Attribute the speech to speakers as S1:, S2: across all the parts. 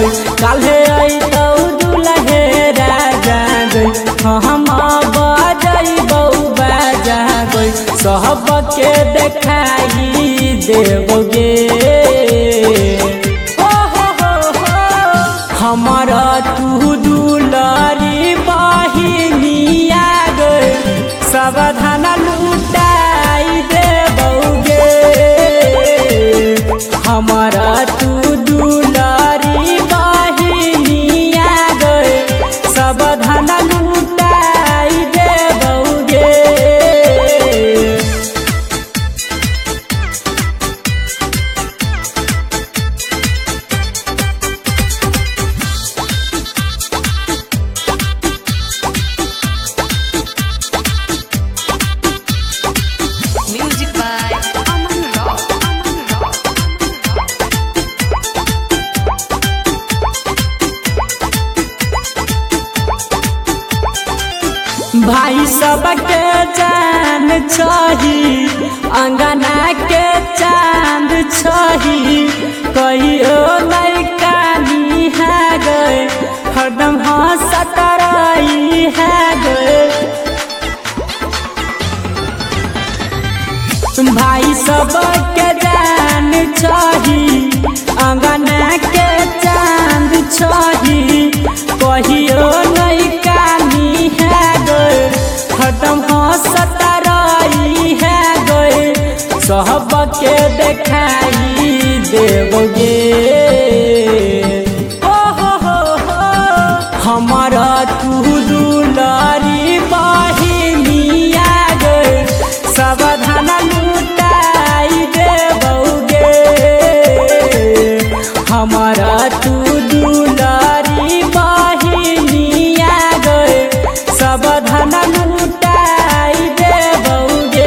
S1: गई काल्हे अइतौ दुल्हे राजा गई हम बजैबौ बाजा गई सबके देखाई देबोगे हमारा तू दुलारी बहिनिया गई सावधान लुटाई देबोगे हमारा तू दुलारी बहिनिया गई सावधान लुटाई देबोगे भाई सबके जान छही अंगना के चांद छही कहियो लइका निहा गए हरदम हंसत रही है गए भाई सबके जान छही अंगना के चांद छही कहियो लइका निहा हरदम हंसत रही है गए सबके देखाई देबोगे हमारा तू दुलारी बहिनिया गए सावधान लुटाई देबोगे हमारा तू दुलारी बहिनिया गए सावधान लुटाई देबोगे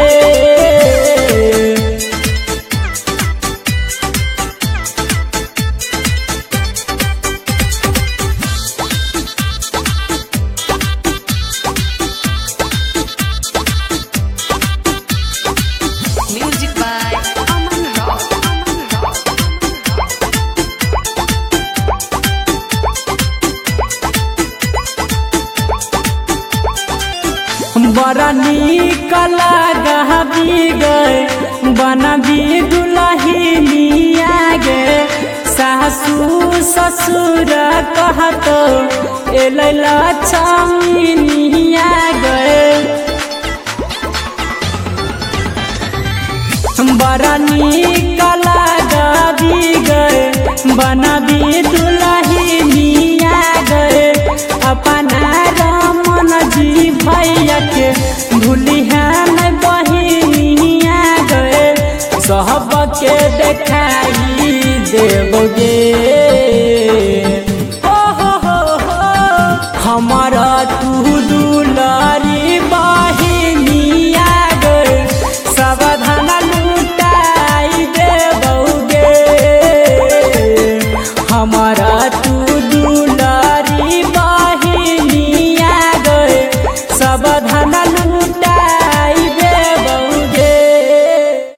S1: बड़ा नीक लागबी गए बनबी दुल्हनिया गे सासू ससुर कहतो एलै लक्ष्मीनिया गए बड़ा नीक लागबी गए बनबी दुल्हनिया गए अपना रमन जी भैया के भूलिहा नहीं बहिनिया गए सबके देखाई देबोगे हमारा तू दुलारी बहिनिया गए सावधान लुटाई देबोगे हमारा तू